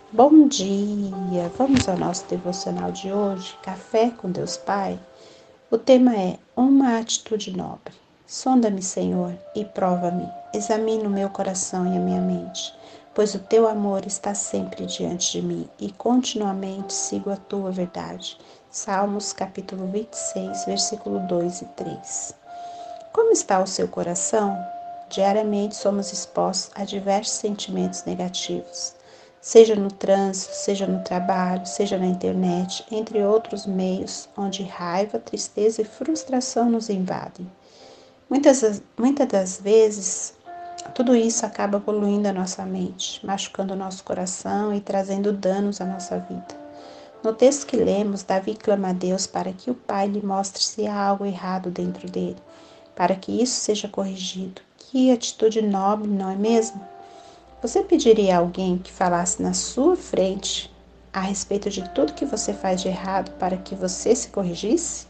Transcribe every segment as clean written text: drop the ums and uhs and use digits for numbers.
Bom dia! Vamos ao nosso devocional de hoje, Café com Deus Pai. O tema é uma atitude nobre. Sonda-me, Senhor, e prova-me. Examina o meu coração e a minha mente, pois o teu amor está sempre diante de mim e continuamente sigo a tua verdade. Salmos capítulo 26, versículo 2 e 3. Como está o seu coração? Diariamente somos expostos a diversos sentimentos negativos, seja no trânsito, seja no trabalho, seja na internet, entre outros meios onde raiva, tristeza e frustração nos invadem. Muitas das vezes, tudo isso acaba poluindo a nossa mente, machucando o nosso coração e trazendo danos à nossa vida. No texto que lemos, Davi clama a Deus para que o Pai lhe mostre se há algo errado dentro dele, para que isso seja corrigido. Que atitude nobre, não é mesmo? Você pediria a alguém que falasse na sua frente a respeito de tudo que você faz de errado para que você se corrigisse?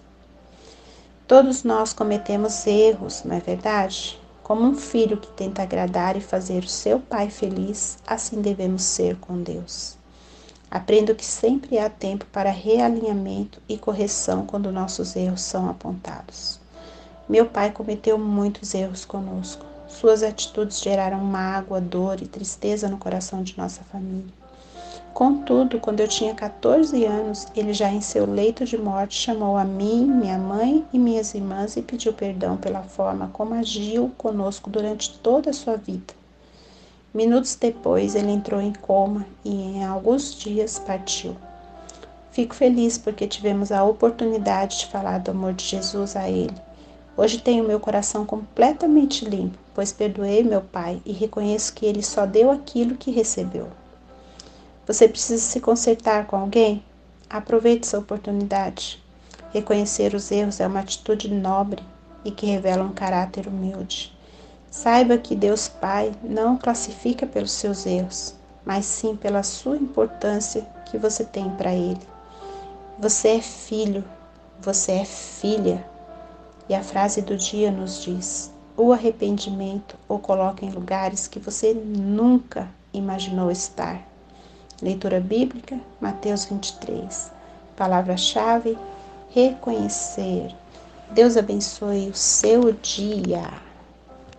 Todos nós cometemos erros, não é verdade? Como um filho que tenta agradar e fazer o seu pai feliz, assim devemos ser com Deus. Aprendo que sempre há tempo para realinhamento e correção quando nossos erros são apontados. Meu pai cometeu muitos erros conosco. Suas atitudes geraram mágoa, dor e tristeza no coração de nossa família. Contudo, quando eu tinha 14 anos, ele já em seu leito de morte chamou a mim, minha mãe e minhas irmãs e pediu perdão pela forma como agiu conosco durante toda a sua vida. Minutos depois, ele entrou em coma e em alguns dias partiu. Fico feliz porque tivemos a oportunidade de falar do amor de Jesus a ele. Hoje tenho meu coração completamente limpo, pois perdoei meu pai e reconheço que ele só deu aquilo que recebeu. Você precisa se consertar com alguém? Aproveite essa oportunidade. Reconhecer os erros é uma atitude nobre e que revela um caráter humilde. Saiba que Deus Pai não o classifica pelos seus erros, mas sim pela sua importância que você tem para Ele. Você é filho, você é filha. E a frase do dia nos diz: o arrependimento o coloca em lugares que você nunca imaginou estar. Leitura bíblica, Mateus 23. Palavra-chave: reconhecer. Deus abençoe o seu dia.